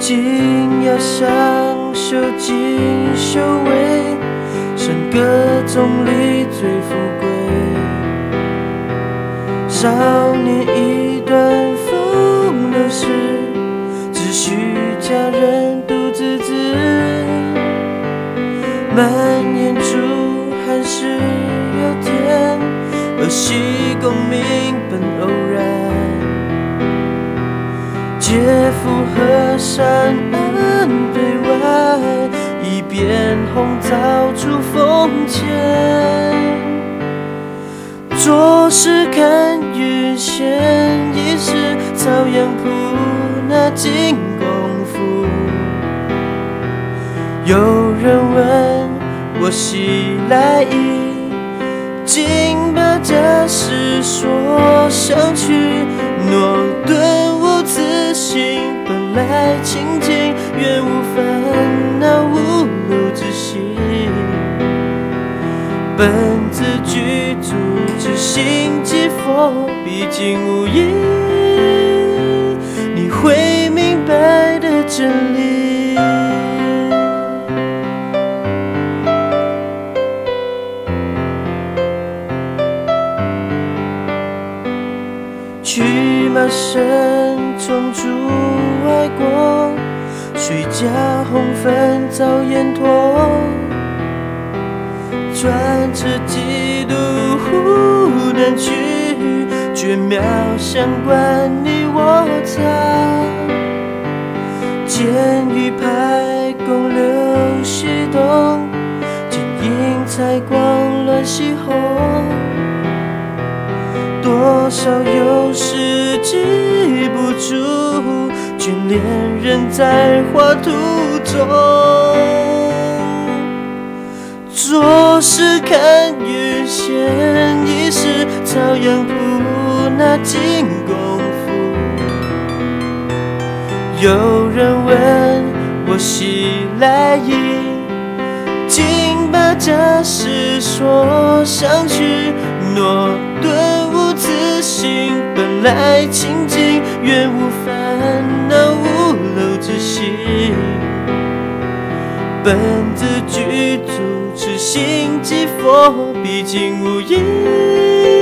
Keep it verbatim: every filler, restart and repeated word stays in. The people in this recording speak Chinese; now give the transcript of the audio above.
竟要上修尽修为，山歌中里最富贵。少年一段风流事，只需佳人独自知。满眼珠寒湿有天，儿戏功名本偶然。借付河山岸对外，一边红枣出风前。做事看云闲，一时草杨铺那金功夫。有人问我喜来意，竟把家事说相去。诺顿无此心，本来清净，愿无烦恼无路之行。本自具足之心即佛，毕竟无疑，你会明白的真理。驱马声中诸外国，水家红粉早烟脱。转至几度忽能去，绝妙相关你我他。剑与拍共流虚动，剑影采光乱西红。多少有时记不住，眷恋人在画图中。做事看云闲，一时草杨铺那金功夫。有人问我喜来意，竟把家事说相去。诺顿无此心，本来清净，愿无烦恼无漏之行。本自具足之心即佛，毕竟无因，